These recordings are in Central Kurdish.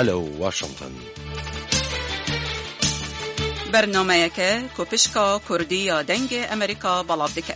ئەلە واشنگتن. بەرنامەیەکە کۆپشکا کوردی یا دەنگی ئەمریکا بەڵاو دەکات.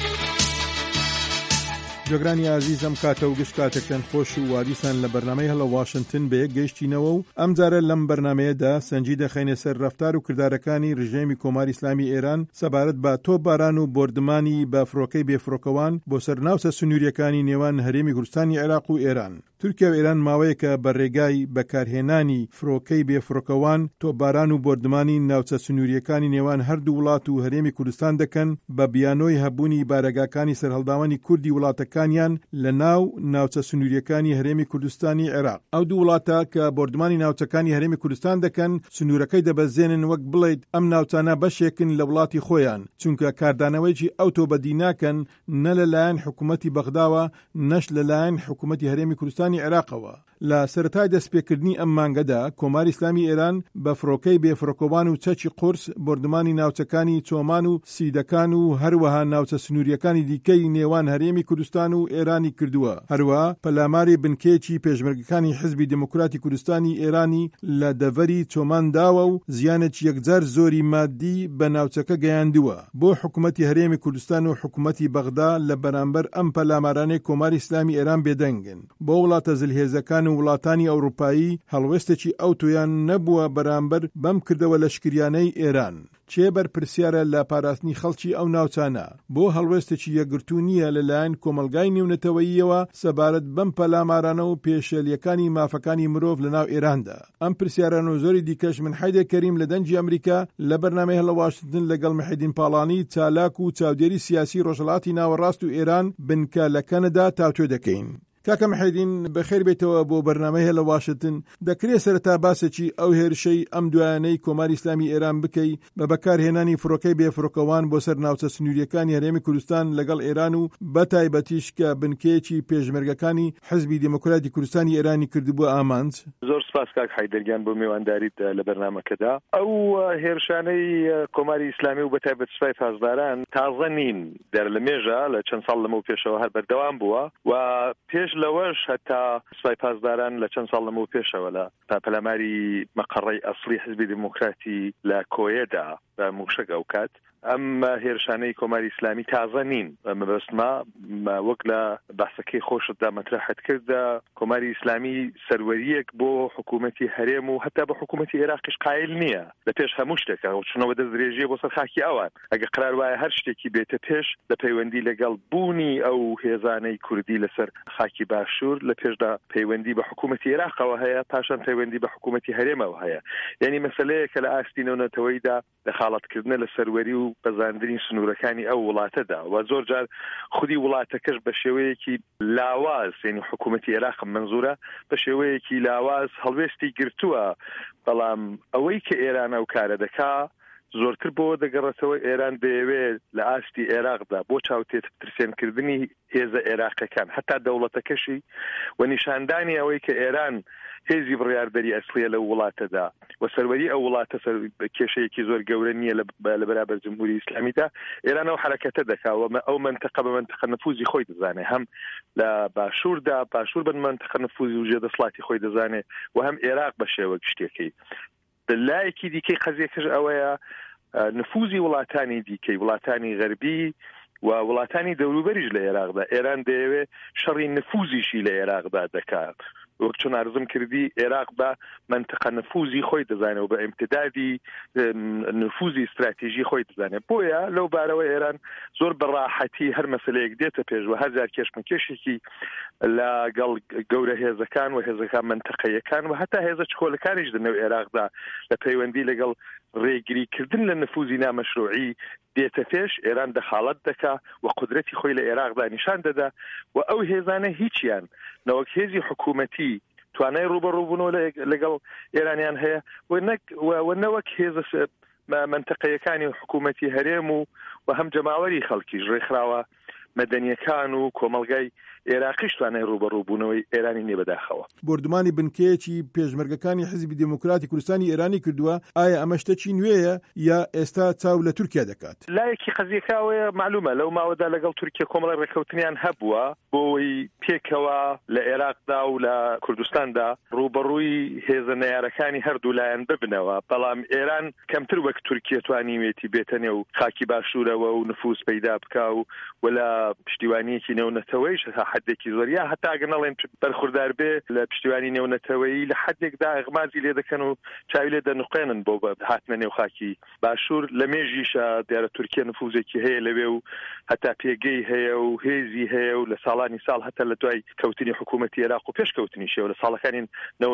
جۆگرانی عزیزم کاتە و گشت کاتێکتان خۆش و واریسان لە بەرنامەی هەڵە واشنگتن بە یەک گەیشتینەوە و ئەم جارە لەم بەرنمەیەدا سەنجی دەخەینە سەر ڕەفتار و کردارەکانی ڕژێمی کۆماری ئیسلامی ئێران سەبارەت بە تۆپباران و بۆردمانی بە فڕۆکەی بێفڕۆکەوان بۆ سەر ناوچە سنووریەکانی نێوان هەرێمی کوردستانی عێراق و ئێران. تورکیا و ئێران ماوەیەکە بەڕێگای بەکارهێنانی فڕۆکەی بێفڕۆکەوان تۆپباران و بۆردمانی ناوچە سنووریەکانی نێوان هەردوو وڵات و هەرێمی کوردستان دەکەن بە بیانۆی هەبوونی بارەگاکانی سەرهەڵداوانی کوردی وڵاتەکانیان لە ناوچە سنووریەکانی هەرێمی کوردستانی عێراق. ئەو دوو وڵاتە کە بۆردمانی ناوچەکانی هەرێمی کوردستان دەکەن سنوورەکەی دەبەزێنن وەک بڵێیت ئەم ناوچانە بەشێکن لە وڵاتی خۆیان، چونکە کاردانەوەیکی ئەو تۆبەدی ناکەن نە لەلایەن حکوومەتی بەغداوە نەش لەلایەن حکوومەتی هەرێمی کوردستانی عێراقەوە. لە سەرەتای دەستپێکردنی ئەم مانگەدا کۆماری ئیسلامی ئێران بە فڕۆکەی بێفڕۆکەوان و چەکی قورس بۆردمانی ناوچەکانی چۆمان و سیدەکان و هەروەها ناوچە سنووریەکانی دیکەی نێوان هەرێمی کوردستان و ئێرانی کردووە. هەروەها پەلاماری بنکێکی پێشمەرگەکانی حزبی دموکراتی کوردستانی ئێرانی لە دەڤەری چۆمان داوە و زیانێکی یەکجار زۆری مادی بە ناوچەکە گەیاندووە. بۆ حکوومەتی هەرێمی کوردستان و حکوومەتی بەغدا لە بەرامبەر ئەم پەلامارانەی کۆماری ئیسلامی ئێران بێدەنگن. بۆ وڵاتە زلهێزەکان و وڵاتانی ئەوروپایی هەڵوێستێکی ئەوتۆیان نەبووە بەرامبەر بەم کردەوە لەشکریانەی ئێران. چێبەر پرسیارە لە پاراستنی خەڵکی ئەو ناوچانە بۆ هەڵوێستێکی یەکگرتو نییە لەلایەن کۆمەلگای نێونەتەوەییەوە سەبارەت بەم پەلامارانە و پێشێلیەکانی مافەکانی مرۆڤ لە ناو ئێراندا. ئەم پرسیاران و زۆری دیکەش من حەیدە کەریم لە دەنجی ئەمریکا لە بەرنامەی هەڵە واشنگتن لەگەڵ محیدین پاڵانی چالاک و چاودێری سیاسی ڕۆژهەڵاتی ناوەڕاست و ئێران بنکە لە کەنەدا تاوتوێ دەکەین. کاکە محیدین بەخێر بێتەوە بۆ بەرنامەی هەڵە واشنگتن. دەکرێت سەرەتا باسێکی ئەو هێرشەی ئەم دوایانەی کۆماری ئیسلامی ئێران بکەی بە بەکارهێنانی فڕۆکەی بێفڕۆکەوان بۆ سەر ناوچە سنووریەکانی هەرێمی کوردستان لەگەڵ ئێران و بەتایبەتیش کە بنکەیەکی پێشمەرگەکانی حزبی دموکراتی کوردستانی ئێرانی کردبووە ئامانج. زۆر سپاس کاک حەیدەرگیان بۆ میوانداریت لە بەرنامەکەدا. ئەو هێرشانەی کۆماری ئیسلامی و بەتایبەت سوپای پاسداران تازە نین، دەر لە مێژە لە چەند ساڵ لەمە پێشەوە هەر بەردەوام بووە و پێش لەوەش هەتا سوپای پاسداران لە چەند ساڵ لەمە پێشەوە لە پەلاماری مەقەڕەی ئەسڵی حزبی دموکراتی لە کۆیەدا بە موشک ئەو کات. ئەم هێرشانەی کۆماری ئیسلامی تازە نین. مەبەستمە وەک لە باسەکەی خۆشتدا مەترەحەت کردە کۆماری ئیسلامی سەروەریەک بۆ حکوومەتی هەرێم و هەتا بە حکوومەتی عێراقیش قایل نییە لە پێش هەموو شتێکە و چونەوە دەست درێژیە بۆ سەر خاکی ئەوان. ئەگە قرار وایە هەر شتێکی بێتە پێش لە پەیوەندی لەگەڵ بوونی ئەو هێزانەی کوردی لەسەر خاکی باشوور لە پێشدا پەیوەندی بە حکوومەتی عێراقەوە هەیە، پاشان پەیوەندی بە حکوومەتی هەرێمەوە هەیە. یعنی مەسەلەیەکە لە ئاستی نێونەتەوەیدا دەخاڵەتکردنە لە سەروەری و بەزاندنی سنوورەکانی ئەو وڵاتەدا و زۆر جار خودی وڵاتەکەش بە شێوەیەکی لاواز، یعنی حکوومەتی عێراق منزورە بە شێوەیەکی لاواز هەڵوێستی گرتووە. بەڵام ئەوەی کە ئێران ئەو کارە دەکا زۆرتر بۆ دەگەڕێتەوە ئێران دەیەوێت لە ئاستی عێراقدا بۆ چاوتێت ترسێنکردنی هێزە عێراقەکان هەتا دەوڵەتەکەشی و نیشاندانی ئەوەی کە ئێران هێزی بڕیاردەری ئەسڵیە لە وڵاتەدا و سەروەری ئەو وڵاتە کێشەیەکی زۆر گەورە نییە لە بەرابەر جمهوری ئیسلامیدا. ئێران ئەو حرەکەتە دەکاوە ئەو منتەقە بە منتەقە نفوزی خۆی دەزانێت، هەم لە باشووردا باشوور بن منتەقە نفوزی و ژێدەسڵاتی خۆی دەزانێت و هەم عێراق بە شێوە گشتێکەی. لایەکی دیکەی قەزیەکەش ئەوەیە نفوزی وڵاتانی دیکەی وڵاتانی غەربی و وڵاتانی دەوروبەریش لە عێراقدا ئێران دەیەوێت شەڕی نفوزیشی لە عێراقدا دەکات. وەک چۆن ئارزم کردی عێراق بە منتەقە نفوزی خۆی دەزانێت و بە ئیمتدادی نفوزی استراتیژی خۆی دەزانێت. بۆیە لەو بارەوە ئێران زۆر بەڕاحەتی هەر مەسەلەیەک دێتە پێش و هەر جار کێشمەکێشێکی لەگەڵ گەورە هێزەکان و هێزەکان منتەقەیەکان و هەتا هێزە چکۆلەکانیش دەنێو عێراقدا لە پەیوەندی لەگەڵ ڕێگریکردن لە نفوزی نامەشروعی دێتە پێش. ئێران دەخاڵەت دەکا و قدرەتی خۆی لە عێراقدا نیشان دەدا و ئەو هێزانە هیچیان نەوەک هێزی حکوومەتی توانای ڕوبەڕووبوونەوە لەگەڵ ئێرانیان هەیە و نەوەک هێزە منتەقەیەکانی حکوومەتی هەرێم و هەم جەماوەری خەڵکیش ڕێکخراوە مەدەنیەکان و کۆمەلگای عێراقیش توانای ڕوبەڕووبوونەوەی ئێرانی نیە بەداخەوە. بردومانی بنکەیەکی پێشمەرگەکانی حزبی دموکراتی کوردستانی ئێرانی کردووە، ئایا ئەمە شتێکی نوێیە یا ئێستا چاو لە تورکیا دەکات؟ لایەکی قەزیەکەوەیە معلومە لەو ماوەدا لەگەڵ تورکیا کۆمەڵی ڕێکەوتنیان هەبووە بۆی پێکەوە لە عێراقدا و لە کوردستاندا ڕوبەڕووی هێزە نەیارەکانی هەردوو لایەن ببنەوە، بەڵام ئێران کەمتر وەک تورکیا توانیوێتی بێتە نێو خاکی باشوورەوە و نفوس پەیدا بکا و ولا پشتیوانیەکی نێونەتەوەیش تا حدێکی زۆر یا هەتا ئەگەر نەڵێن بەرخوردار بێ لە پشتیوانی نێونەتەوەیی لە حدێکدا ئەغمازی لێ دەکەن و چاوی لێ دەنوقێنن بۆ هاتنە نێو خاکی باشوور. لە مێژیشە دیارە تورکیا نفوزێکی هەیە لەوێ و هەتا پێگەی هەیە و هێزی هەیە و لە ساڵانی ساڵ هەتا لە دوای کەوتنی حکوومەتی عێراق و پێشکەوتنی شێوە لە ساڵەکانی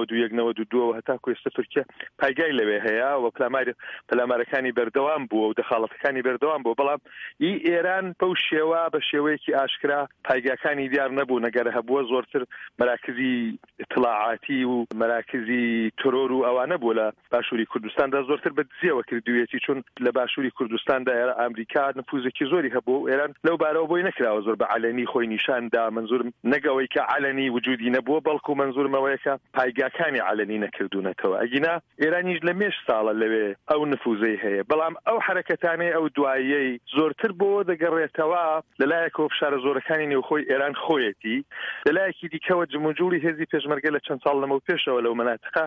91-92 هەتا کوێستە تورکیا پایگای لەوێ هەیە و پەلامارەکانی بەردەوام بووە و دەخاڵەتەکانی بەردەوام بوو، بەڵام ئێران بەو شێوە بە شێوەیەکی ئاشکرا پایگاکانی دیار نەبوو، نەگەرە هەبووە زۆرتر مراکزی اطلاعاتی و مراکزی ترۆر و ئەوانە بوو لە باشووری کوردستاندا زۆرتر بەدزیەوە کردوێتی، چون لە باشووری کوردستاندا ئەمریکا نفوزێکی زۆری هەبوو. ئێران لەو بارەوە بۆی نەکراوە زۆر بە عەلەنی خۆی نیشاندا، منزورم نەگەوەی کە عەلەنی وجودی نەبووە، بەڵکو منزورمەوەیە کە پایگاکانی عەلەنی نەکردوونەتەوە. ئەگینا ئێرانیش لە مێش ساڵە لەوێ ئەو نفوزەی هەیە، بەڵام ئەو حرەکەتانەی ئەو دواییەی زۆرتر بۆ دەگەڕێتەوە لەلایەکەوە فشارە زۆرەکانی نێوخۆی ئێران خۆیەتی، لەلایەکی دیکەوە جموجوری هێزی پێشمەرگە لە چەند ساڵ لەمەوە پێشەوە لەو مەناتقە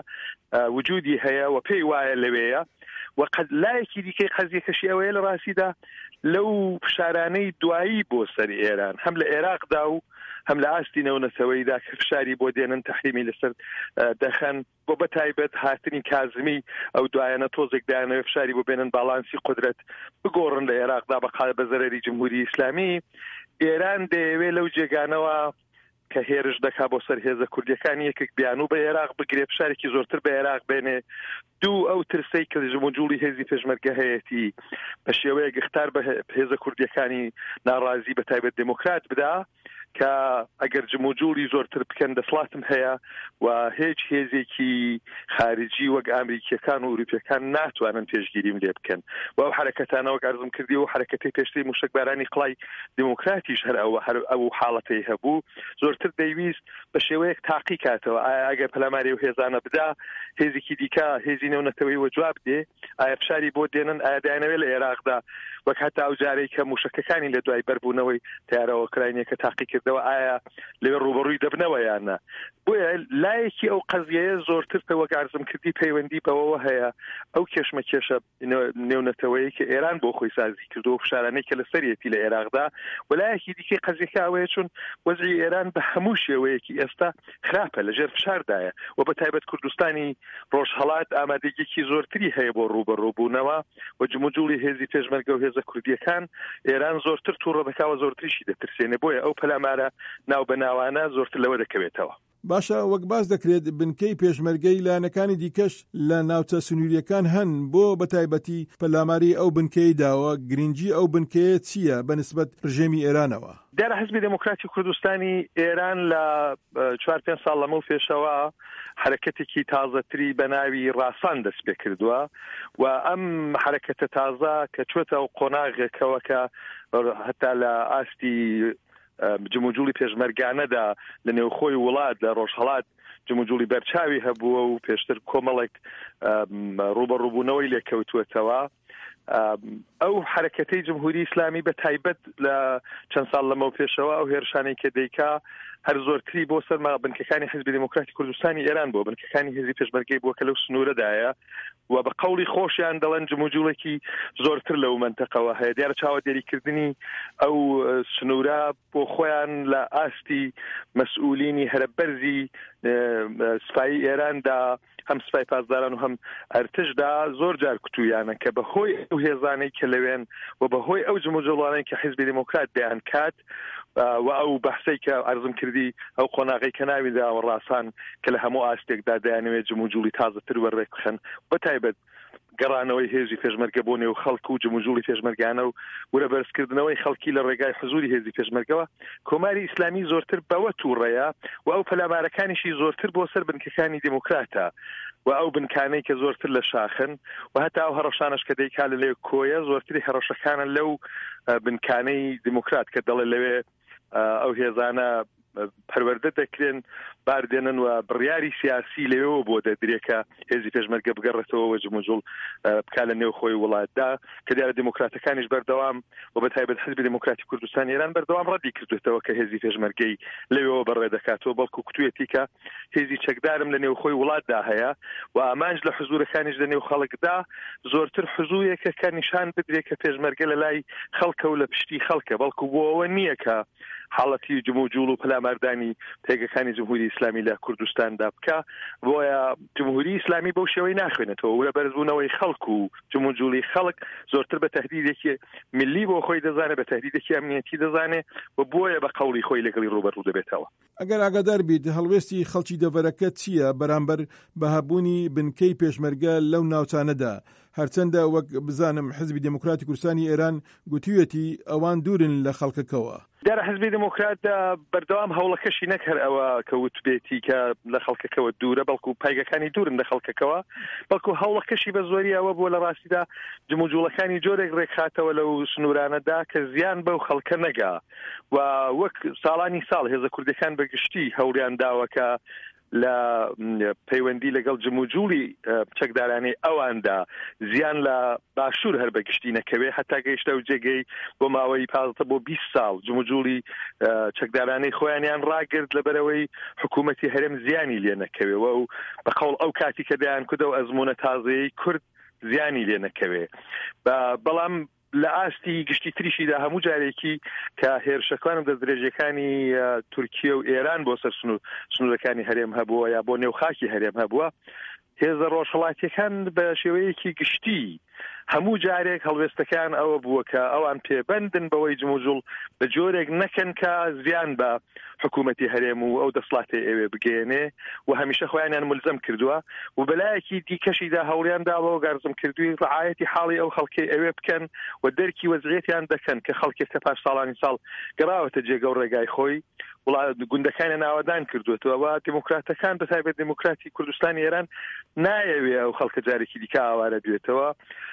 وجودی هەیە و پێی وایە لەوەیە. وقد لایەکی دیکەی قەزیەکەشی ئەوەیە لە ڕاستیدا لەو فشارانەی دوایی بۆ سەر ئێران هەم لە عێراقدا و هەم لە ئاستی نەونەتەوەیدا کە فشاری بۆ دێنن تەحریمی لەسەر دەخەن بۆ بەتایبەت هاتنی کازمی ئەو دوایانە تۆزێک دایانەوە فشاری بۆ بێنن باڵانسی قدرەت بگۆڕن لە عێراقدا بە زەرەری جمهوری ئیسلامی. ئێران دەیەوێت لەو جێگانەوە کە هێرش دەکا بۆ سەر هێزە کوردیەکانی یەکێک بیانوو بە عێراق بگرێ فشارێکی زۆرتر بە عێراق بێنێ. دوو ئەو ترسەی کە جموجوری هێزی پێشمەرگە هەیەتی بە شێوەیە گفتار بە هێزە کوردیەکانی ناڕازی بە تایبەت دموکرات بدا کە ئەگەر جموجوری زۆرتر بکەن دەسڵاتم هەیە و هیچ هێزێکی خارجی وەک ئامریکیەکان و ئوروپیەکان ناتوانن پێشگیریم لێ بکەن. و ئەو حرەکەتانەوە ئەرزم کردی و حرەکەتی پێشتری موشکبارانی قڵای دموکراتیش هەر ئەو حاڵەتەی هەبوو زۆرتر دەیویست بە شێوەیەک تاقی کاتەوە ئەگەر پەلاماری و هێزانە بدا هێزێکی دیکە هێزی نێونەتەوەی وە جواب دێ ئایا فشاری بۆ دێنن ئایا دایانەوێت لە عێراقدا وەک هەتا ئەو جارەی کە موشکەکانی لە دوای بەربوونەوەی تیارە ئۆکراینیەکە تاقی کردەوە ئایا لەوێ ڕوبەڕووی دەبنەوە یاننا. بۆیە لایەکی ئەو قەزیەیە زۆرتر وەک ئارزم کردی پەیوەندی بەوەوە هەیە ئەو کێشمەکێشە نێونەتەوەیە کە ئێران بۆ خۆی سازی کردو و فشارانەی کە لەسەرەتی لە عێراقدا و لایەکی دیکەی قەزیەکە ئەوەیە چون وەزعی ئێران بە هەموو شێوەیەکی ئێستا خراپە لەژێر فشاردایە و بە تایبەت کوردستانی ڕۆژهەڵات ئامادەگیەکی زۆرتری هەیە بۆ ڕوبەڕووبوونەوە و جموجوری هێزی پێشمەرگە و هێزە کوردیەکان ئێران زۆرتر تووڕە دەکاوە زۆرتریشی دەترسێنێ بۆیە ئەو پەلامارە ناو بەناوانە زۆرتر لەوە دەکەوێتەوە. باشە وەک باز دەکرێت بنکەی پێشمەرگەی لایەنەکانی دیکەش لە ناوچە سنووریەکان هەن بۆ بەتایبەتی پەلاماری ئەو بنکەی داوە گرنگی ئەو بنکەیە چییە بەنسبەت ڕژێمی ئێرانەوە؟ دیارە حزبی دموکراتی کوردستانی ئێران لە 4-5 ساڵ لەمەو پێشەوە حرەکەتێکی تازەتری بە ناوی ڕاسان دەست پێ کردووە و ئەم حرەکەتە تازە کە چوێتە ئەو قۆناغێکەوە کە هەتا لە ئاستی جموجولی پێشمەرگانەدا لە نێوخۆی وڵات لە ڕۆژهەڵات جموجولی بەرچاوی هەبووە و پێشتر کۆمەڵێک ڕوبەڕووبوونەوەی لێکەوتوێتەوە. ئەو حرەکەتەی جمهوری ئیسلامی بە تایبەت لە چەند ساڵ لەمەوە پێشەوە ئەو هێرشانەی کە دەیکا هەر زۆرتری بۆ سەر بنکەکانی حزبی دموکراتی کوردستانی ئێران بۆ بنکەکانی هێزی پێشمەرگەی بووە کە لەو سنوورەدایە و بە قەوڵی خۆشیان دەڵێن جموجوڵێکی زۆرتر لەو منتەقەوە هەیە. دیارە چاوەدێریکردنی ئەو سنوورە بۆ خۆیان لە ئاستی مەسئولینی هەرە بەرزی سوپایی ئێراندا هەم سوپای پاسداران و هەم ئەرتشدا زۆر جار کتویانە کە بەهۆی ئەو هێزانەی کە لەوێن و بەهۆی ئەو جموجوڵانەی کە حیزبی دموکرات دەیان کات و ئەو بەحسەی کە ئەرزم کردی ئەو قۆناغی کە ناوی داوە ڕاسان کە لە هەموو ئاستێکدا دەیانەوێت جموجوڵی تازەتر وەڕێک بخەن بەتایبەت گەڕانەوەی هێزی پێشمەرگە بۆ نێو خەڵک و جموجوڵی پێشمەرگانە و وەرە بەرزکردنەوەی خەڵکی لە ڕێگای حزوری هێزی پێشمەرگەوە کۆماری ئیسلامی زۆرتر بەوە تووڕەیە و ئەو پەلامارەکانیشی زۆرتر بۆ سەر بنکەکانی دموکراتە و ئەو بنکانەی کە زۆرتر لە شاخن و هەتا ئەو هەڕەشانش کە دەیکا لە لێ کۆیە زۆرتری هەڕەشەکانە لەو بنکانەی دموکرات کە دەڵێ لەوێ ئەو هێزانە پەروەردە دەکرێن باردێنن و بڕیاری سیاسی لێەوە بۆ دەدرێکە هێزی پێشمەرگە بگەڕێتەوە و جموجوڵ بکا لە نێو خۆی وڵاتدا کە دیارە دیموکراتەکانیش بەردەوام و بەتایبەت حزبی دموکراتی کوردستان ئێران بەردەوام ڕەدی کردوێتەوە کە هێزی پێشمەرگەی لەوێەوە بەڕێ دەکاتەوە بەڵکو کوتوێتی کە هێزی چەکدارم لە نێو خۆی وڵاتدا هەیە و ئامانج لە حزورەکانیش لە نێو خەڵکدا زۆرتر حزوریەکە کە نیشان بدرێت کە پێشمەرگە لە لای خەڵکە و لە پشتی خەڵکە بەڵکو بۆ ئەوە نییە کە حاڵەتی جموجوڵ و پەلاماردانی پێگەکانی جمهوری ئیسلامی لە کوردستاندا بکە بۆیە جمهوری ئیسلامی بەو شێوەی ناخوێنێتەوە و لە بەرزبوونەوەی خەڵک و جموجوڵی خەڵک زۆرتر بە تهدیدێکی ملی بۆ خۆی دەزانێت بە تهدیدێکی ئەمنیەتی دەزانێت و بۆیە بە قەوڵی خۆی لەگەڵی ڕوبەڕوو دەبێتەوە. ئەگەر ئاگادار بیت هەڵوێستی خەڵکی دەڤەرەکە چییە بەرامبەر بەهابوونی بنکەی پێشمەرگە لەو ناوچانەدا هەرچەندە وەک بزانم حزبی دموکراتی کوردستانی ئێران گوتوویەتی ئەوان دوورن لە خەڵکەکەوە. دیارە حزبی دموکرات بەردەوام هەوڵەکەشی نەکرد ئەوە کە وتبێتی کە لە خەڵکەکەوە دوورە بەڵکو پایگەکانی دوورن لە خەڵکەکەوە بەڵکو هەوڵەکەشی بە زۆری ئەوە بۆ لە ڕاستیدا جموجوڵەکانی جۆرێک ڕێکخاتەوە لەو سنوورانەدا کە زیان بەو خەڵکە نەگا و وەک ساڵانی ساڵ هێزە کوردەکان بەگشتی هەوڵیان داوەکە لە پەیوەندی لەگەڵ جموجوڵی چەکدارانی ئەواندا زیان لە باشوور هەر بەگشتی نەکەوێ هەتا گەیشتە و جێگەی بۆ ماوەی 15 بۆ 20 ساڵ جموجوڵی چەکدارانی خۆیانیان ڕاگرت لەبەرەوەی حکوومەتی هەرێم زیانی لێ نەکەوێەوە و بەقەوڵ ئەو کاتی کە دەیان کردە و ئەزمونە تازەیەی کورد زیانی لێ نەکەوێ بەڵام لە ئاستی گشتی تریشیدا هەموو جارێکی کە هێرشەکانم دەستدرێژەکانی تورکیە و ئێران بۆ سەر سنوورەکانی هەرێم هەبووە یا بۆ نێوخاکی هەرێم هەبووە هێزە ڕۆژهەڵاتیەکان بە شێوەیەکی گشتی هەموو جارێک هەڵوێستەکان ئەوە بووە کە ئەوان پێبەندن بەوەی جموجوڵ بە جۆرێک نەکەن کە زیان بە حکوومەتی هەرێم و ئەو دەسڵاتی ئێوێ بگەێنێ و هەمیشە خۆیانیان ملزم کردووە و بەلایەکی دیکەشیدا هەوڵیان داوە گارزم کردووی ڕعایەتی حاڵی ئەو خەڵکی ئەوێ بکەن و دەرکی وەزعیەتیان دەکەن کە خەڵکێک کە پاش ساڵانی ساڵ گەڕاوەتە جێگە و ڕێگای خۆی گوندەکانی ناوەدان کردوێتەوە دیموکراتەکان بەتایبەت دیموکراتی کوردستانی ئێران نایەوێ ئەو خەڵکە جارێکی دیکە ئاوارە بێتەوە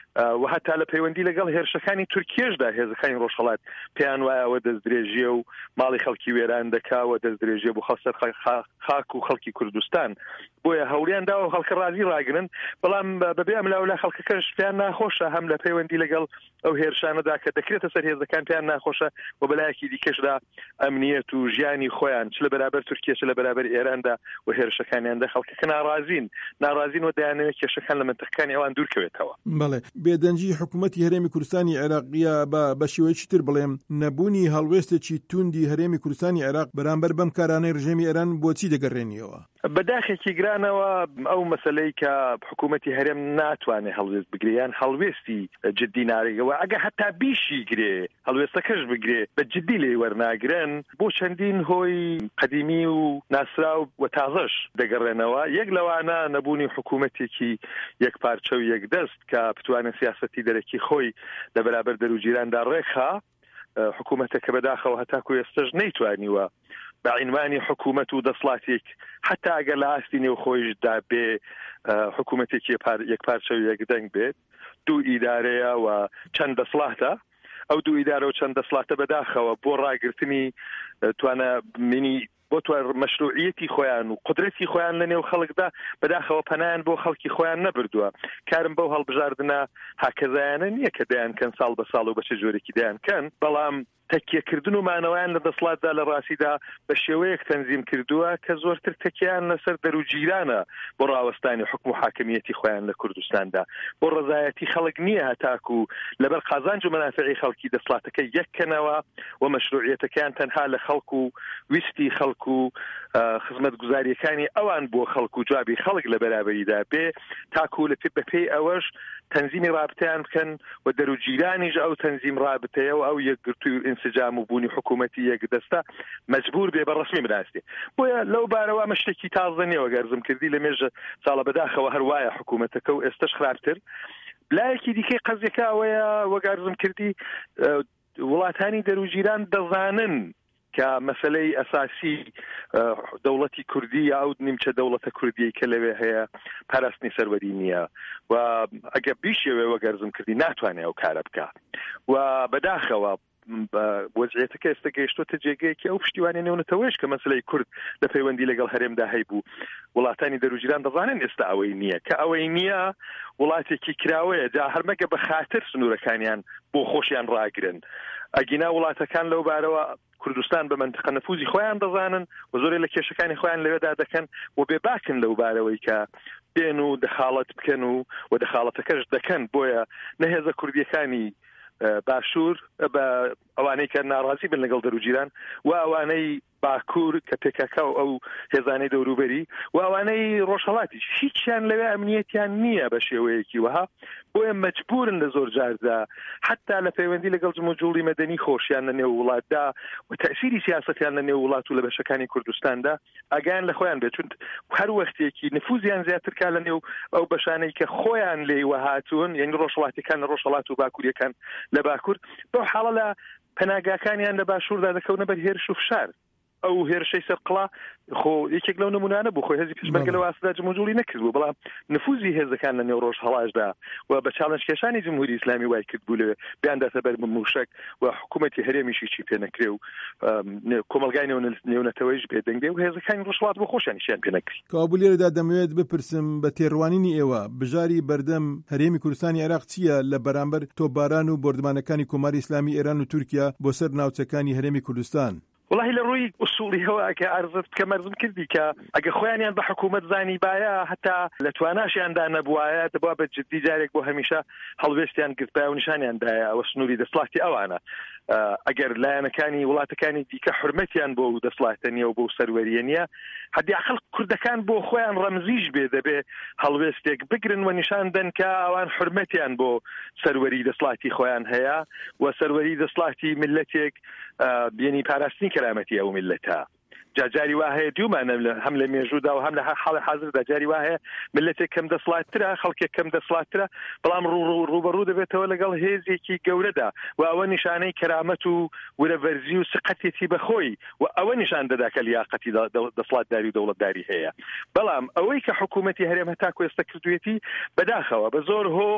و هەتا لە پەیوەندی لەگەڵ هێرشەکانی تورکیەشدا هێزەکانی ڕۆژهەڵات پێیان وایەوە دەستدرێژیە و ماڵی خەڵکی وێران دەکاوە دەستدرێژیە بۆ خەڵسەر خاک و خەڵکی کوردستان بۆیە هەوڵیان داوە خەڵکە ڕازی ڕاگرن بەڵام بەبێ ئەم لاولا خەڵکەکەش پێیان ناخۆشە هەم لە پەیوەندی لەگەڵ ئەو هێرشانەدا کە دەکرێتە سەر هێزەکان پێیان ناخۆشە و بەلایەکی دیکەشدا ئەمنیەت و ژیانی خۆیان چ لە بەرابەر تورکیە چ لە بەرابەر ئێراندا و هێرشەکانیاندا خەڵکەکە ناڕازین و دەیانەوێت کێشەکان لە منتەقەکانی ئەوان دوورکەوێتەوە. بەڵێ بێدەنجی حکوومەتی هەرێمی کوردستانی عێراقیە بە شێوەیەکی تر بڵێم نەبوونی هەڵوێستێکی توندی هەرێمی کوردستانی عێراق بەرامبەر بەم کارانەی ڕژێمی ئێران بۆچی دەگەڕێنیەوە؟ بەداخێکی گرانەوە ئەو مەسەلەی کە حکوومەتی هەرێم ناتوانێت هەڵوێست بگریان هەڵوێستی جددی ناڕێگەوە ئەگە هەتا بیشی گرێ هەڵوێستەکەش بگرێ بە جددی لێ وەرناگرن بۆ چەندین هۆی قەدیمی و ناسراو و تازەش دەگەڕێنەوە یەک لەوانە نەبوونی حکوومەتێکی یەکپارچە و یەکدەست کە بتوانێت سیاسەتی دەرەکی خۆی لە بەرابەر دەروجیراندا ڕێکخا حکوومەتێکە بەداخەوە هەتاکو ئێستش نەیتوانیوە بەعنوانی حکوومەت و دەسڵاتێک حتا ئەگەر لە ئاستی نێو خۆیشدا بێ حکوومەتێکی یەکپارچە و یەکدەنگ بێت دوو ئیدارەیە و چەند دەسڵاتە ئەو دوو ئیدارە و چەند دەسڵاتە بەداخەوە بۆ ڕاگررتنی توانە منی بۆ تو مەشروعیەتی خۆیان و قدرەتی خۆیان لە نێو خەڵکدا بەداخەوە پەنایان بۆ خەڵکی خۆیان نەبردووە کارم بەو هەڵبژاردنە هاکەزایانە نییە کە دەیان کەن ساڵ بە ساڵ و بە چه جۆرێکی دەیان کەن بەڵام تەکیەکردن و مانەوەیان لە دەسڵاتدا لە ڕاستیدا بە شێوەیەک تەنزیم کردووە کە زۆرتر تەکیان لەسەر دەروجیرانە بۆ ڕاوەستانی حکم و حاکمیەتی خۆیان لە کوردستاندا بۆ ڕزایەتی خەڵک نییە هەتاکو لەبەر قازانج و مەنافعی خەڵکی دەسڵاتەکە یەککەنەوە و مەشروعیەتەکەیان تەنها لە خەڵک و ویستی خەڵک و خزمەت گوزاریەکانی ئەوان بۆ خەڵک و جوابی خەڵک لە بەرابەریدا بێ تاکو لە بەپێی ئەوەش تەنزیمی رابطەیان بکەن و دەروجیرانیش ئەو تەنزیم رابطەیە و ئەو یەکگرتووی و ئینسجام و بوونی حکوومەتی یەکدەستە مەجبور بێ بە ڕسمی بناستی بۆیە لەو بارەوە مەشتێکی تازە نییە وەگەرزم کردی لە مێژە ساڵە بەداخەوە هەروایە حکوومەتەکە و ئێستش خراپتر لایەکی دیکەی قەزیەکە ئەوەیە وەگەرزم کردی وڵاتانی دەروجیران دەزانن کە مەسەلەی ئەساسی دەوڵەتی کوردی یا نیمچە دەوڵەتە کوردی کە لەوێ هەیە پاراستنی سەروەری نییە و ئەگە بیشێوێ وەگەرزم کردی ناتوانێت ئەو کارە بکە و بەداخەوە وەزعیەتەکە ئێستا گەیشتوتە جێگەیەکی ئەو پشتیوانی نێونەتەوەیش کە مەسلەی کورد لە پەیوەندی لەگەڵ هەرێمدا هەیبوو وڵاتانی دەروجیران دەزانن ئێستا ئەوەی نییە کە ئەوەی نییە وڵاتێکی کراوەیە جا هەرمەگە بە خاتر سنوورەکانیان بۆ خۆشیان ڕاگرن ئەگینا وڵاتەکان لەو بارەوە کوردستان بە منتقە نەفوزی خۆیان دەزانن و زۆرێ لە کێشەکانی خۆیان لەوێدا دەکەن و بێباکن لەو بارەوەی کە بێن و دەخاڵەت بکەن و دەخاڵەتەکەش دەکەن بۆیە نەهێزە کوردیەکانی باشوور بە ئەوانەی کە ناڕازی بن لەگەڵ دەروجیران و ئەوانەی باکوور کە پێکەکە و ئەو هێزانەی دەوروبەری و ئەوانەی ڕۆژهەڵاتی هیچیان لەوێ ئەمنیەتیان نییە بە شێوەیەکی وەها بۆیە مەجبورن لە زۆر جاردا حتا لە پەیوەندی لەگەڵ جمهوری مەدەنی خۆشیان لە نێو وڵاتدا و تەسیری سیاسەتیان لە نێو وڵات و لە بەشەکانی کوردستاندا ئاگیان لە خۆیان بێت چون هەر وەختێکی نفوزیان زیاتر کا لە نێو ئەو بەشانەی کە خۆیان لێوە هاتوون یعنی ڕۆژهەڵاتەکان لە ڕۆژهەڵات و باکووریەکان لە باکوور بەو حاڵە لە پەناگاکانیان لە باشووردا دەکەونە بەر هێرش و فشار ئەو هێرشەی سەرقڵا خۆ یەکێک لەو نمونانە بوو خۆی هێزی پێشمەرگە لەو ئاستا جمهوری نەکردبوو بەڵام نفوزی هێزەکان لە نێو ڕۆژهەڵاتدا و بە چاڵەنجکێشانی جمهوری ئیسلامی وای کرد بوو لەوێ بیانداتە بەر موشک و حکوومەتی هەرێمیشی چی پێ نەکرێ و کۆمەلگای نێونەتەوەیش بێدەنگێ و هێزەکانی ڕۆژهەڵات بۆ خۆشیانیشیان پێ نەکرد. کابوو لێرەدا دەمەوێت بپرسم بە تێڕوانینی ئێوە بژاری بەردەم هەرێمی کوردستانی عێراق چییە لە بەرامبەر تۆپباران و بۆردمانەکانی کۆماری ئیسلامی ئێران و تورکیا بۆ سەر ناوچەکانی هەرێمی کوردستان؟ والله لە ڕووی ئوسوڵی هەوە ئەگە عرضت بکە مەرزم کردی کە ئەگە خۆیانیان بە حکوومەت زانی باە هەتا لە تواناشیاندا نەبوایە دەبوا بە جددی جارێک بۆ هەمیشە هەڵوێستیان گرتبای و نیشانیاندایە ئەوە سنووری دەسڵاتی ئەوانە ئەگەر لایەنەکانی وڵاتەکانی دیکە حرمەتیان بۆ دەسڵاتە نیە و بۆ سەروەریە نیە حەدیاقل کوردەکان بۆ خۆیان ڕەمزیش بێ دەبێ هەڵوێستێک بگرن و نیشاندەن کە ئەوان حرمەتیان بۆ سەروەری دەسڵاتی خۆیان هەیە و سەروەری دەسڵاتی ملەتێک بینی پاراستنی کەرامەتی ئەو ملەتە جاری وهەیە دیومانە هەم لە مێژوودا و هەم لە حاڵی حاضردا جاری وهەیە ملەتێک کەم دەسڵاتترە خەڵکێک کەم دەسڵاتترە بەڵام ڕوبەڕوو دەبێتەوە لەگەڵ هێزێکی گەورەدا و ئەوە نیشانەی کەرامەت و وەرەڤەرزی و سقەتێتی بەخۆی و ئەوە نیشان دەدا کە لیاقەتی دەسڵاتداری و دەوڵەتداری هەیە بەڵام ئەوەی کە حکوومەتی هەرێم هەتاکو ئێستا کردوێتی بەداخەوە بە زۆر هۆ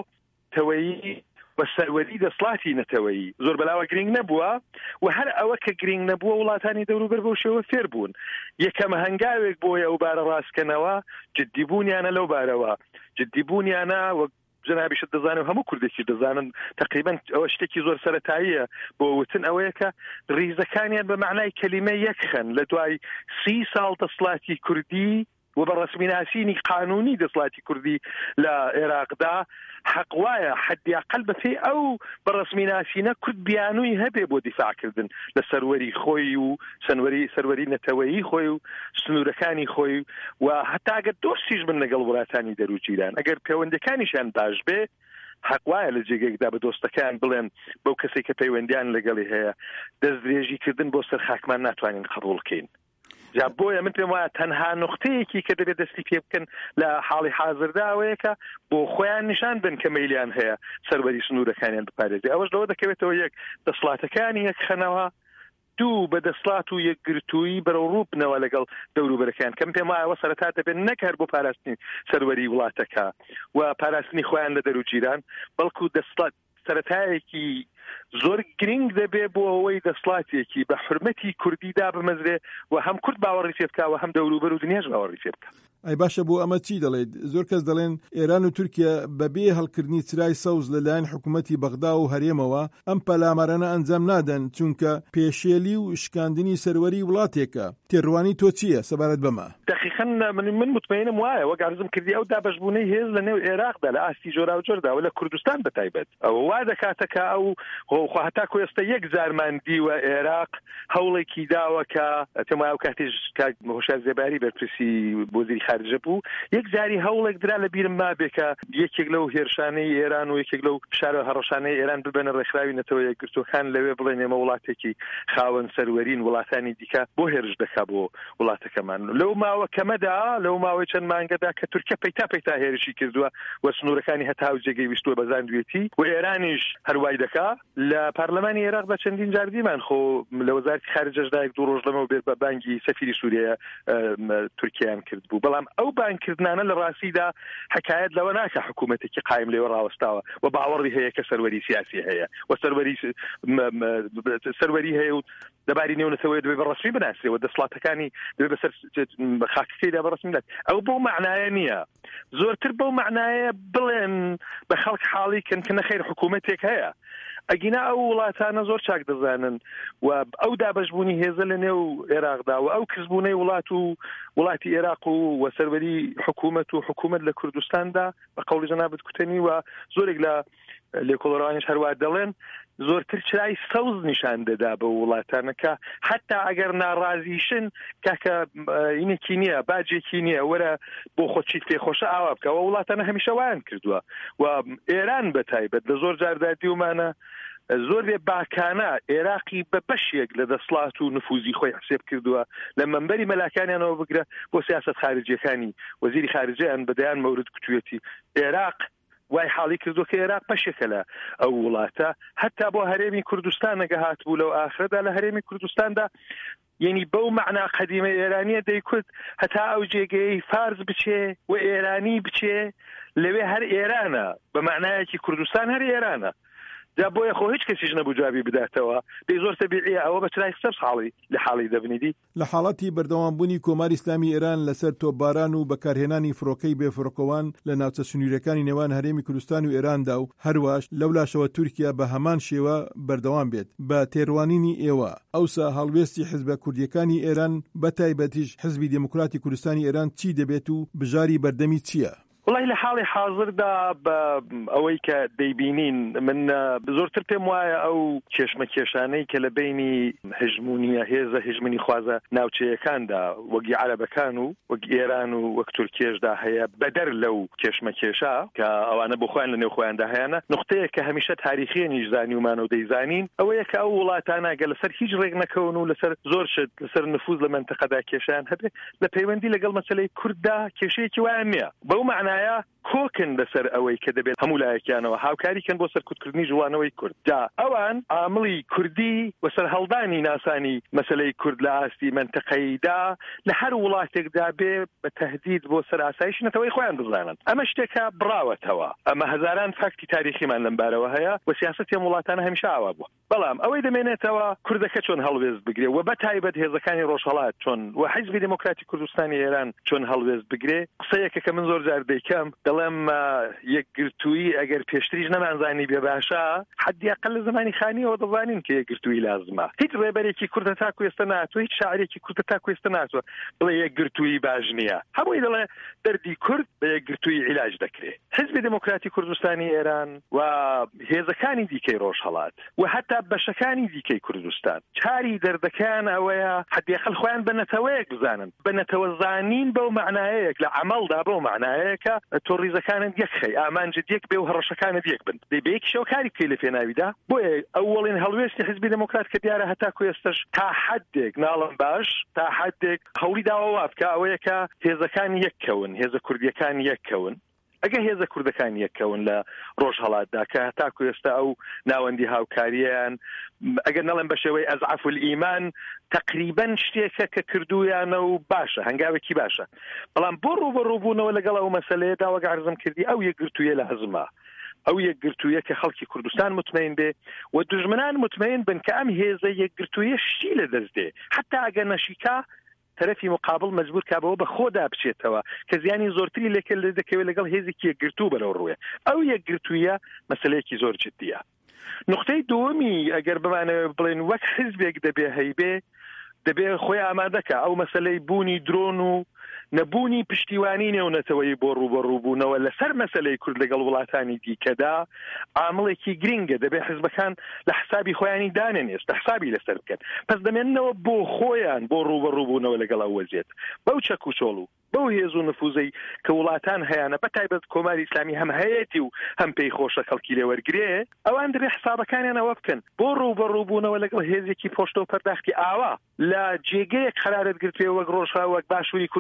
تەوەیی بە سەروەری دەسڵاتی نەتەوەیی زۆر بەلاوە گرنگ نەبووە و هەر ئەوە کە گرنگ نەبووە وڵاتانی دەوروبەر بەو شێوە فێر بوون یەکەمە هەنگاوێک بۆیە ئەو بارە ڕاستکەنەوە جددیبوونیانە لەو بارەوە جددیبوونیانە وەک جنابیشت دەزانن و هەموو کوردێکی دەزانن تقریبا ئەوە شتێکی زۆر سەرەتاییە بۆ وتن ئەوەیە کە ڕیزەکانیان بە معنای کەلیمە یەکخەن لە دوای 30 ساڵ دەسڵاتی کوردی و بە ڕسمیناسینی قانونی دەسڵاتی کوردی لە عێراقدا حق وایە حدیاقل بەپێی ئەو بە ڕسمیناسینە کورد بیانووی هەبێ بۆ دیفاعکردن لە سەروەری خۆی و سەروەری نەتەوەیی خۆی و سنوورەکانی خۆی و هەتا ئەگەر دۆستیش بن لەگەڵ وڵاتانی دەروجیران ئەگەر پەیوەندەکانیشیان باش بێ حق وایە لە جێگەیەکدا بە دۆستەکان بڵێن بەو کەسێک کە پەیوەندیان لەگەڵی هەیە دەست درێژیکردن بۆ سەر خاکمان ناتوانین قبوڵ بکەین جا بۆیە من پێم وایە تەنها نقطەیەکی کە دەبێت دەستی پێ بکەن لە حاڵی حاضردا ئەوەیە کە بۆ خۆیان نیشان بن کە مەیلیان هەیە سەروەری سنوورەکانیان بپارێزێ ئەوەش لەوە دەکەوێتەوە یەک دەسڵاتەکانی یەکخەنەوە دوو بە دەسڵات و یەکگرتووی بەرەو ڕووبنەوە لەگەڵ دەوروبەرەکان کەم پێم وایە ئەوە سەرەتا دەبێت نەک هەر بۆ پاراستنی سەروەری وڵاتەکە و پاراستنی خۆیان لە دەروجیران بەڵکو دەسڵات سەرەتایەکی زۆر گرنگ دەبێ بۆ ئەوەی دەسڵاتێکی بە حرمەتی کوردیدا بمەزرێ و هەم کورد باوەڕی پێ بکا و هەم دەوروبەر و دنیاش باوەڕی پێ بکە. ئەی باشە بۆ ئەمە چی دەڵێت؟ زۆر کەس دەڵێن ئێران و تورکیا بەبێ هەڵکردنی چرای سەوز لەلایەن حکوومەتی بەغدا و هەرێمەوە ئەم پەلامارانە ئەنجام نادەن چونکە پێشێلی و شکاندنی سەروەری وڵاتێکە. تێڕوانی تۆ چییە سەبارەت بەمە؟ دقیقاً من مطمئنم وایە وەک عرضم کردی ئەو دابەشبوونەی هێز لە نێو عێراقدا لە ئاستی جۆرا و جۆردا و لە کوردستان بەتایبەت ئەوە وا دەکاتەکە ئەو هەتاکو ئێستا یەک زارماندی و عێراق هەوڵێکی داوە کە تەمای ئەو کاتیش هۆشار زێباری بەرپرسی وەزیری خارجە بوو یەک جاری هەوڵێک درا لە بیرم مابێ کە یەکێک لەو هێرشانەی ئێران و یەکێک لەو شارە هەڕەشانەی ئێران ببەنە ڕێکخراوی نەتەوە یەکگرتوەکان لەوێ بڵێن ئێمە وڵاتێکی خاوەن سەروەرین وڵاتانی دیکە بۆ هێرش دەکا بۆ وڵاتەکەمان لەو ماوە کەمەدا لەو ماوەی چەند مانگەدا کە تورکیا پەیتا هێرشی کردووە و سنوورەکانی هەتا و جێگەی ویستووە بەزاندوێتی و ئێرانیش هەروای دەکا لە پارلەمانی عێراقدا چەندین جار دیمان خۆ لە وەزارەتی خارجەشدا دوو ڕۆژ لەمەوە بێت بە بانگی سەفیری سووریا تورکیان کرد بوو بەڵام ئەو بانکردانە لە ڕاستیدا حکایەت لەوە ناکە حکوومەتێکی قایم لێوە ڕاوەستاوە و باوەڕی هەیە کە سەروەری سیاسی هەیە و سەروەری هەیە و دەباری نێونەتەوەی دەبێت بەڕەسمی بناسرێەوە دەسڵاتەکانی دەبێت بەسەر خاکەکەیدا بەڕەسمی بدات ئەو بۆ معنایە نییە زۆرتر بەو معنایە بڵێن بە خەڵک حاڵی کەن کە نەخێر حکوومەتێک هەیە ئەگینا ئەو وڵاتانە زۆر چاک دەزانن و ئەو دابەشبوونی هێزە لە نێو عێراقدا و ئەو کەسبوونەی وڵاتی عێراق و سەروەری حکوومەت لە کوردستاندا بە قەوڵی جەنابەت کوتەنی و زۆرێک لە لێکۆڵەرەوانیش هەروە دەڵێن زۆرتر چرای سەوز نیشان دەدا بە وڵاتانەکە حتا ئەگەر ناڕازیشن کاکە اینێکی نییە باجێکی نییە وەرە بۆ خۆچیت پێخۆشە ئاوا بکە و وڵاتانە هەمیشە وایان کردووە و ئێران بەتایبەت لە زۆر جاردا دیومانە زۆر بێ باکانە عێراقی بە بەشێک لە دەسڵات و نفوزی خۆی حسێب کردووە لە منبەری مەلاکانیانەوە بگرە بۆ سیاسەت خارجیەکانی وەزیری خارجیان بەدەیان مەورد کوتوێتی عێراق وای حاڵی کردو کە عێراق بەشێکە لە ئەو وڵاتە هەتا بۆ هەرێمی کوردستان نەگە هاتبوو لەو ئاخرەدا لە هەرێمی کوردستاندا یعنی بەو معنى قەدیمە ئێرانیە دەیکوت هەتا ئەو جێگەی فارس بچێ و ئێرانی بچێ لەوێ هەر ئێرانە بە معنایەکی کوردستان هەر ئێرانە جا بۆیە خۆ هیچ کەسیش نەبوو جوابی بداتەوە دەی زۆر تەبیعیە ئەوە بە چرای سەر حاڵی لە حاڵی دەبنیدی لە حاڵەتی بەردەوامبوونی کۆماری ئیسلامی ئێران لەسەر تۆپباران و بەکارهێنانی فڕۆکەی بێفڕۆکەوان لە ناوچە سنوورەکانی نێوان هەرێمی کوردستان و ئێراندا و هەروەش لەولاشەوە تورکیا بە هەمان شێوە بەردەوام بێت بە تێڕوانینی ئێوە ئەوسا هەڵوێستی حیزبە کوردیەکانی ئێران بەتایبەتیش حیزبی دموکراتی کوردستانی ئێران چی دەبێت و بژاری بەردەمی چییە؟ والله لە حاڵی حاضردا بە ئەوەی کە دەیبینین من زۆرتر پێم وایە ئەو کێشمە کێشانەی کە لە بینی هژمونیە هێزە هژمنی خوازە ناوچەیەکاندا وەگی عەرەبەکان و وەک ئێران و وەک تورکیەشدا هەیە بەدەر لەو کێشمە کێشا کە ئەوانە بۆ خۆیان لە نێو خۆیاندا هەیەنە نقطەیە کە هەمیشە تاریخیەنیش زانیومانە و دەیزانین ئەوەیە کە ئەو وڵاتانە گە لەسەر هیچ ڕێک نەکەون و لەسەر زۆر شت لەسەر نفوذ لە منتەقەدا کێشیان هەبێ لە پەیوەندی لەگەڵ مەسەلەی کورددا کێشەیەکی وایان نییە بەو معنایە کۆکن لەسەر ئەوەی کە دەبێت هەموو لایەکیانەوە هاوکاریکەن بۆ سەرکوتکردنی جوڵانەوەی کورد جا ئەوان عامڵی کوردی وەسەر هەڵدانی ناسانی مەسەلەی کورد لە ئاستی منتەقەیدا لە هەر وڵاتێکدا بێ بە تەهدید بۆ سەر ئاسایشی نەتەوەی خۆیان بزانن ئەمە شتێکە بڕاوەتەوە ئەمە هەزاران فاکتی تاریخیمان لەم بارەوە هەیە و سیاسەتی هەم وڵاتانە هەمیشە ئاوا بووە بەڵام ئەوەی دەمێنێتەوە کوردەکە چۆن هەڵوێز بگرێ و بەتایبەت هێزەکانی ڕۆژهەڵات چۆن و حیزبی دموکراتی کوردستانی ئێران چۆن هەڵوێز بگرێ قسەیەکە کە من زۆر جار دەیکەم دەڵێم یەکگرتووی ئەگەر پێشتریش نەمانزانی بێ باشە حدیاقل لە زمانی خانیەوە دەزانین کە یەکگرتووی لازمە هیچ ڕێبەرێکی کوردە تاکو ئێستا ناتوە هیچ شاعرێکی کوردە تاکو ئێستا ناتوە بڵێ یەکگرتووی باش نییە هەمووی دەڵێ دەردی کورد بە یەکگرتووی عیلاج دەکرێت حیزبی دموکراتی کوردستانی ئێران و هێزەکانی دیکەی ڕۆژهەڵات و هەتا بەشەکانی دیکەی کوردستان چاری دەردەکان ئەوەیە حدیاقل خۆیان بە نەتەوەیەک بزانن بە نەتەوە زانین بەو معنایەیەک لە عەمەڵدا بەو معنایەکە تۆڕیزەکانت یەکخەی ئامانجت یەک بێ و هەڕەشەکانت یەک بن دەبێت شەوکاری بکەی لە پێناویدا بۆیە ئەوڵین هەڵوێستی حیزبی دموکرات کە دیارە هەتاکو ئێستش تا حدێک ناڵم باش تا حدێک هەوڵی داوە بکە ئەوەیە کە هێزەکان یەککەون هێزە کوردیەکان یەککەون ئەگە هێزە کوردەکان یەککەون لە ڕۆژهەڵاتدا کە هەتاکو ئێستا ئەو ناوەندی هاوکاریان ئەگەر نەڵێن بە شێوەی ئەزعەف الئیمان تقریبەن شتێکە کە کردویانە و باشە هەنگاوێکی باشە بەڵام بۆ ڕوبەڕووبوونەوە لەگەڵ ئەو مەسەلەیەدا وەک عەرزم کردی ئەو یەکگرتوویە لە هەزمە ئەو یەکگرتوویە کە خەڵکی کوردستان متمەین بێ و دوژمنان متمەین بن کە ئەم هێزە یەکگرتوویە شتی لە دەست دێ حتا ئەگەر نەشیکا تەرەفی مقابل مەجبور کابەوە بە خۆدا بچێتەوە کە زیانی زۆرتری لێکە دەکەوێت لەگەڵ هێزێکی یەکگرتوو بەرەو ڕوویە ئەو یەکگرتوویە مەسەلەیەکی زۆر جددیە نقطەی دووەمی ئەگەر بمانەوە بڵێن وەک حیزبێک دەبێ هەیبێ دەبێ خۆی ئامادەکە ئەو مەسەلەی بوونی درۆن و نەبوونی پشتیوانی نێونەتەوەی بۆ ڕوبەڕووبوونەوە لەسەر مەسەلەی کورد لەگەڵ وڵاتانی دیکەدا عامڵێکی گرینگە دەبێ حیزبەکان لە حسابی خۆیانی دانێن ئێستا حسابی لەسەر بکەن پس دەمێننەوە بۆ خۆیان بۆ ڕوبەڕووبوونەوە لەگەڵ ئەو وەزیێت بەو چەک و چۆڵ و بەو هێز و نفوزەی کە وڵاتان هەیەە بەتایبەت کۆماری ئیسلامی هەم هەیەتی و هەم پێی خۆشە خەڵکی لێ وەرگرێ ئەوان دەبێ حسابەکانیانەوە بکەن بۆ ڕوبەڕووبوونەوە لەگەڵ هێزێکی پۆشتە و پەرداختی ئاوا لە جێگەیەک قەرارەت گرتوێ وەک ڕۆژهەڵات وەک باشووری کوردستان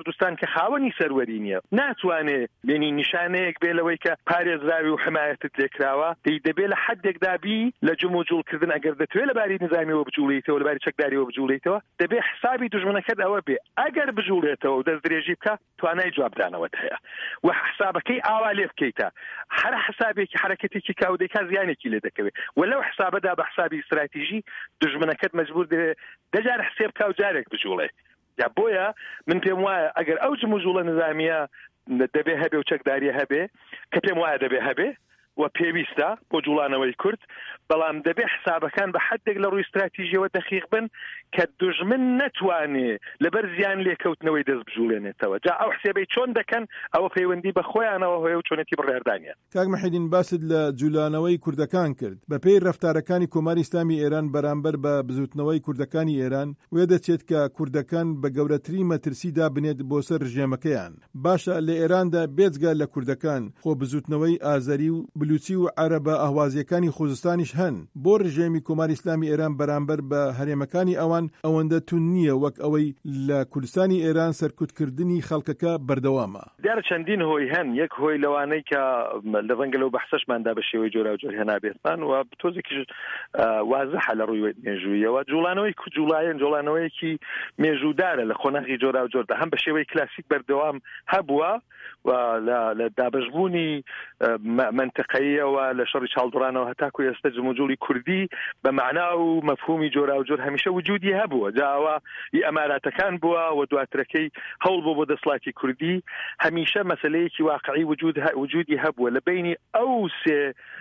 کە خاوەنی سەروەری نییە ناتوانێت بینی نیشانەیەک بێ لەوەی کە پارێزراوی و حمایەتت لێکراوە دەبێت لە حدێکدا بی لە جم و جوڵکردن ئەگەر دەتوێت لەباری نظامیەوە بجوڵیتەوە لەباری چەکداریەوە بجوڵیتەوە دەبێت حسابی دوژمنەکەت ئەوە بێ ئەگەر بجوڵێتەوە و دەست درێژی بکە توانای جوابدانەوەت هەیە و حسابەکەی ئاوا لێ بکەیتە هەر حسابێکی حرەکەتێکی کاودێکا زیانێکی لێ دەکەوێت و لەو حسابەدا بە حسابی استراتیژی دوژمنەکەت مەجبور دەجار حسێب بکە و جارێک بجوڵێ یا بۆیە من پێم وایە ئەگەر ئەو جموجوڵە نظامیە دەبێ هەبێ و چەکداریە هەبێ کە پێم وایە دەبێ هەبێ و پێویستە بۆ جوڵانەوەی کورد بەڵام دەبێ حسابەکان بە حدێک لە ڕووی استراتیژیەوە دەخیق بن کە دوژمن نەتوانێ لەبەر زیان لێکەوتنەوەی دەست بجوڵێنێتەوە جا ئەو حسێبەی چۆن دەکەن ئەوە پەیوەندی بە خۆیانەوە هۆیە و چۆنێتی بڕێردانیە. کاک مەحیدین باست لە جوولانەوەی کوردەکان کرد بە پێی ڕەفتارەکانی کۆماری ئیسلامی ئێران بەرامبەر بە بزوتنەوەی کوردەکانی ئێران وێ دەچێت کە کوردەکان بە گەورەترین مەترسیدا بنێت بۆ سەر ڕژێمەکەیان باشە لە ئێراندا بێجگە لە کوردەکان خۆ بزوتنەوەی ئازەری و بلوچی و عەرەبە ئەهوازیەکانی خوزستانیش هەن بۆ ڕژێمی کۆماری ئیسلامی ئێران بەرامبەر بە هەرێمەکانی ئەوان ئەوەندە تون نییە وەک ئەوەی لە کوردستانی ئێران سەرکوتکردنی خەڵکەکە بەردەوامە. دیارە چەندین هۆی هەن یەک هۆی لەوانەی کە لە ڕەنگە لەو بەحسەشماندا بە شێوەی جۆرا و جۆر هێنابێتمان و تۆزێکیش وازەحە لە ڕووی مێژوویەوە جوڵانەوەیەکی مێژوودارە لە خۆناغی جۆرا و جۆردا هەم بە شێوەی کلاسیک بەردەوام هەبووە و لە دابەشبوونی منتقەیەوە لە شەڕی چاڵدڕانەوە هەتاکو ئێستا جموجوڵی کوردی بە معنا و مەفهومی جۆرا و جۆر هەمیشە وجودی هەبووە جاوە ئەماراتەکان بووە و دواترەکەی هەوڵ بۆ دەسڵاتی کوردی هەمیشە مەسەلەیەکی واقعی وجودی هەبووە لە بینی ئەو سێ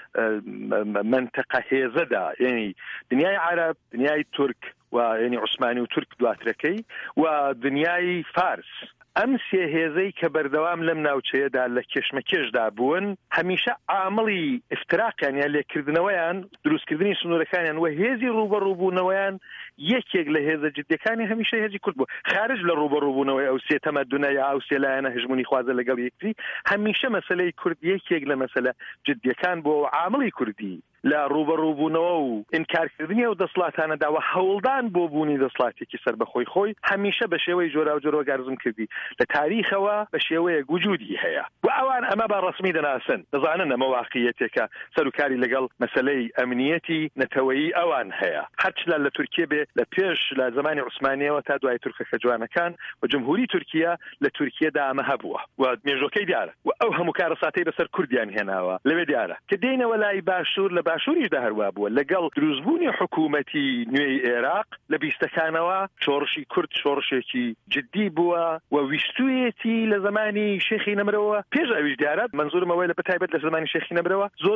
منتقە هێزەدا یعنی دنیای عەرەب دنیای تورک و یعنی عوسمانی و تورک دواترەکەی و دنیای فارس ئەم سێ هێزەی کە بەردەوام لەم ناوچەیەدا لە کێشمەکێشدا بوون هەمیشە عامڵی ئفتراقیان یا لێکردنەوەیان دروستکردنی سنوورەکانیان و هێزی ڕوبەڕووبوونەوەیان یەکێک لە هێزە جدیەکانی هەمیشە هێزی کورد بوو خارج لە ڕوبەڕووبوونەوەی ئەو سێ تەمەدونە یا ئەو سێ لایەنە هژمونی خوازە لەگەڵ یەکتری هەمیشە مەسەلەی کورد یەکێک لە مەسەلە جدیەکان بووە و عامڵی کوردی لە ڕوبەڕووبوونەوە و ئینکارکردنی ئەو دەسڵاتانەدا و هەوڵدان بۆ بوونی دەسڵاتێکی سەر بەخۆی خۆی هەمیشە بە شێوەی جۆرا و جۆرە گارزم کردی لە تاریخەوە بە شێوەیە وجودی هەیە و ئەوان ئەمە بە ڕسمی دەناسن دەزانن ئەمە واقعیەتێکە سەرکاری لەگەڵ مەسەلەی ئەمنیەتی نەتەوەیی ئەوان هەیە هەرچلا لە تورکیە بێ لە پێش لە زمانی عوسمانیەوە تا دوای تورکەکە جوانەکان و جمهوری تورکیا لە تورکیەدا ئەمە هەبووە و مێژۆکەی دیارە و ئەو هەموو کارەساتەی بەسەر کوردیان هێناوە لەوێ دیارە کە دێنەوە لای باشوور لە باشووریشدا هەروە بووە لەگەڵ دروستبوونی حکوومەتی نوێی عێراق لە بیستەکانەوە شۆڕشی کورد شۆڕشێکی جدی بووە و ویستویەتی لە زمانی شێخی نەمرەوە پێش ئەویش دیارە منزورم ئەوەی لە بەتایبەت لە زمانی شێخی نەمرەوە زۆر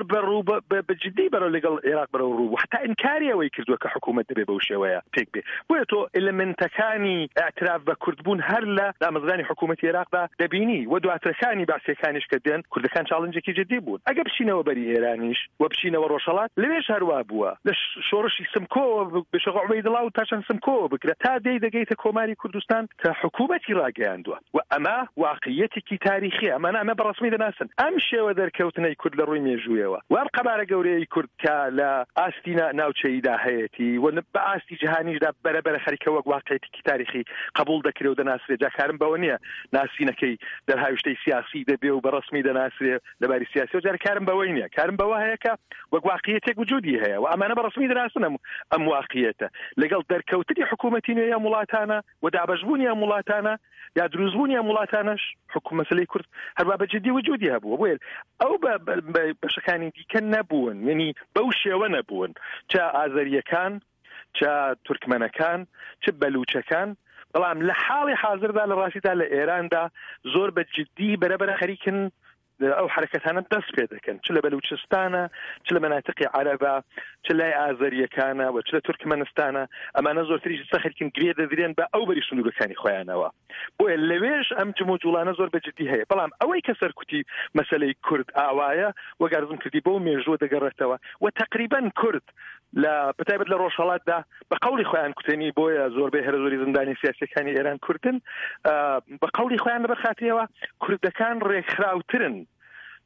بەجددی بەرەو لەگەڵ عێراق بەرەو ڕوو حتا ئینکاری ئەوەی کردووە کە حکوومەت دەبێ بەو شێوەیە پێک بێ بۆیە تۆ ئێلمنتەکانی ئاعتراف بە کوردبوون هەر لە دامەزرانی حکوومەتی عێراقدا دەبینی و دواترەکانی باسیەکانیش کە دێن کوردەکان چاڵنجێکی جدی بوون ئەگە بچینەوە بەری ئێرانیش و بچینەوە ڕۆژهەڵات لەوێش هەروە بووە لە شۆڕشی سمکۆوە بەشەق عوبەیدڵا و تاشان سمکۆوە بکرێت تا دەگەیتە کۆماری کوردستان کە حکوومەتی ڕاگەیاندووە و ئەمە واقعیەتێکی تاریخی ئەمە بەڕسمی دەناسن ئەم شێوە دەرکەوتنەی کورد لە ڕووی مێژوویەوە وام قەبارە گەورەی کورد کە لە ئاستی ناوچەییدا هەیەی و بە ئاستی جیهانیشدا بەرەبەرە خەریکە وەک واقعیەتێکی تاریخی قبول دەکرێت و دەناسرێت جاکارم بەوە نییە ناسینەکەی دەرهاویشتەی سیاسی دەبێ و بەڕسمی دەناسرێت لەباری سیاسی و جارکارم بەوەی نییە کارم بەوە هەیە کە وەک واقعیەتێک وجودی هەیە و ئەمانە بەڕسمی دەناسن ئەم واقعیەتە لەگەڵ دەرکەوتنی حکوومەتی نوێی وڵاتانە و دابەشبوونی ئەم وڵاتانە یا دروستبوونی ئەم وڵاتانەش حکوومەسلەی کورد هەروە بەجددی وجودی هەبووە بۆیە ئەو بەشەکانی دیکە نەبوون یعنی بەو شێوە نەبوون چا ئازەریەکان چا تورکمەنەکان چ بەلوچەکان بەڵام لە حاڵی حاضردا لە ڕاستیدا لە ئێراندا زۆر بەجددی بەرەبەرە خەریکن ئەو حرەکەتانە دەست پێ دەکەن چ لە بەلوچستانە چ لە مەناتقی عەرەبە چ لای ئازەریەکانە و چ لە تورکمەنستانە ئەمانە زۆرتریش سەخەرکن گرێ دەدرێن بە ئەو بەری سنوورەکانی خۆیانەوە بۆیە لەوێش ئەم جمو جوڵانە زۆر بەجددی هەیە بەڵام ئەوەی کە سەرکوتی مەسەلەی کورد ئاوایە وەگارزم کردی بۆ مێژووە دەگەڕێتەوە و تقریبا کورد لە بەتایبەت لە ڕۆژهەڵاتدا بە قەولی خۆیان کوتێنی بۆیە زۆربەی هەرە زۆری زندانی سیاسیەکانی ئێران کوردن بە قەولی خۆیان لەبەر خاتریەوە کوردەکان ڕێکخراوترن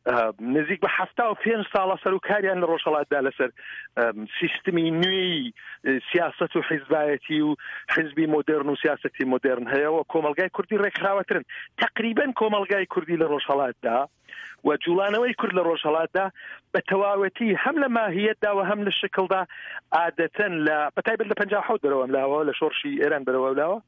نزیک بە 75 ساڵە سەرۆکاریان لە ڕۆژهەڵاتدا لەسەر سیستمی نوێی سیاست و حیزبایەتی و حیزبی مۆدرن و سیاستی مۆدرن هەیە و کۆمەلگای کوردی ڕێکخراوەترن تقریبا کۆمەلگای کوردی لە ڕۆژهەڵاتدا و جوڵانەوەی کورد لە ڕۆژهەڵاتدا بە تەواوەتی هەم لە ماهیەتدا و هەم لە شکلدا عادەتەن لە بەتایبەت لە 57 بەرەوەم لاوە لە شۆڕشی ئێران بەرەوە لاوە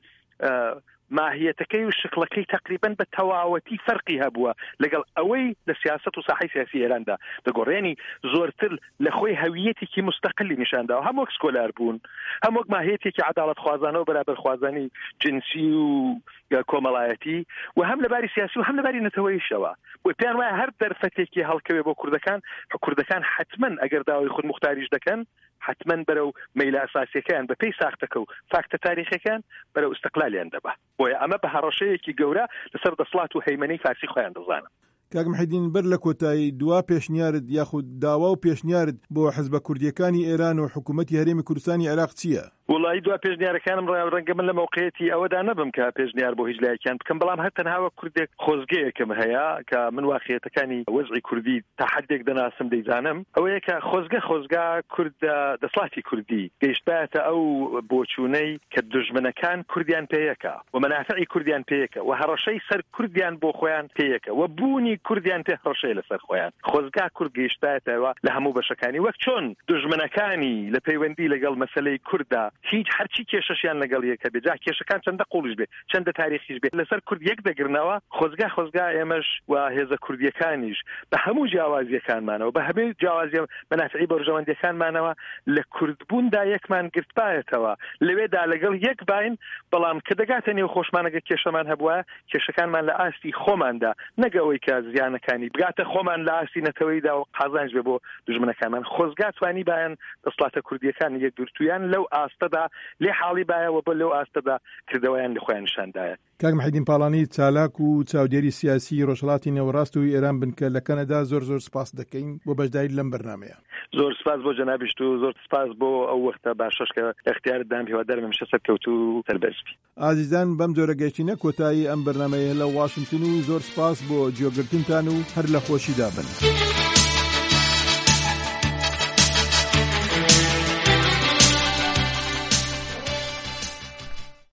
ماهیەتەکەی و شکلەکەی تقریبا بە تەواوەتی فەرقی هەبووە لەگەڵ ئەوەی لە سیاست و ساحەی سیاسی ئێراندا دەگۆڕێنی زۆرتر لە خۆی هەویەتێکی مستەقلی نیشانداوە هەموو سکۆلار بوون هەموو ماهیەتێکی عەداڵەت خوازانە و بەرابەر خوازانی جنسی و کۆمەڵایەتی و هەم لەباری سیاسی و هەم لەباری نەتەوەییشەوە و پێیان وایە هەر دەرفەتێکی هەڵکەوێ بۆ کوردەکان حتمەن ئەگەر داوای خود مختاریش دەکەن حتمەن بەرەو مەیلە ئەساسیەکەیان بە پێی ساختەکە و فاکتە تاریخەکان بەرەو ئیستیقلالیان دەبا بۆیە ئەمە بە هەڕەشەیەکی گەورە لەسەر دەسەڵات و هەیمەنەی فارسی خۆیان دەزانن. کاک محیدین بەر لە کۆتایی دوا پێشنیارت یاخود داوا و پێشنیارت بۆ حزبە کوردیەکانی ئێران و حکوومەتی هەرێمی کوردستانی عێراق چییە؟ وڵی دوا پێشنیارەکانم ڕەنگە من لە موقعیەتی ئەوەدا نەبم کە پێشنیار بۆ هیچ لایەکیان بکەم بەڵام هەر تەنهاوە کوردێک خۆزگەیەکم هەیە کە من واقعیەتەکانی وەزعی کوردی تا حدێک دەناسم دەیزانم ئەوەیە کە خۆزگە کورد دەسڵاتی کوردی گەیشتایەتە ئەو بۆچوونەی کە دژمنەکان کوردیان پێیەکە و مەنافعی کوردیان پێیەکە و هەڕەشەی سەر کوردیان بۆ خۆیان پێیەکە و بوونی کوردیان پێ هەڕەشەی لەسەر خۆیان خۆزگا کورد گەیشتایەتەوە لە هەموو بەشەکانی وەک چۆن دژمنەکانی لە پەیوەندی لەگەڵ مەسەلەی کووردا هیچ هەرچی کێشەشیان لەگەڵ یەکە بێ جا کێشەکان چەندە قوڵش بێ چەندە تاریخیش بێ لەسەر کورد یەک دەگرنەوە خۆزگا ئێمەش و هێزە کوردیەکانیش بە هەموو جیاوازیەکانمانەوە بە هەموو جیاوازی مەنافعی بەڕژەوەندیەکانمانەوە لە کوردبووندا یەکمان گرتبایەتەوە لەوێدا لەگەڵ یەک باین بەڵام کە دەگاتە نێو خۆشمانەگە کێشەمان هەبووە کێشەکانمان لە ئاستی خۆماندا نەگەوەی کە زیانەکانی بگاتە خۆمان لە ئاستی نەتەوەیدا و قازانج بێ بۆ دژمنەکانمان خۆزگا توانی بایەن دەسڵاتە کوردیەکان یەک گرتویان لەو ئاستەدا لێ حاڵی بایەوە بۆ لەو ئاستەدا کردەوەیان لە خۆیان نیشاندایە. کاک محیدین پاڵانی چالاک و چاودێری سیاسی ڕۆژهەڵاتی نێوەڕاست و ئێران بنکە لە کەنەدا زۆر سپاس دەکەین بۆ بەشداری لەم بەرنامەیە. زۆر سپاس بۆ جەنابیشت و زۆر سپاس بۆ ئەو وەختە باشەش کە اختیارت دام هیوادارم هەمیشە سەرکەوتو و سەربەرزبی. ئازیزان بەم جۆرە گەیشتنە کۆتایی ئەم بەرنامەیە لە واشنگتن و زۆر سپاس بۆ جێگرتنتان و هەر لە خۆشیدا بن.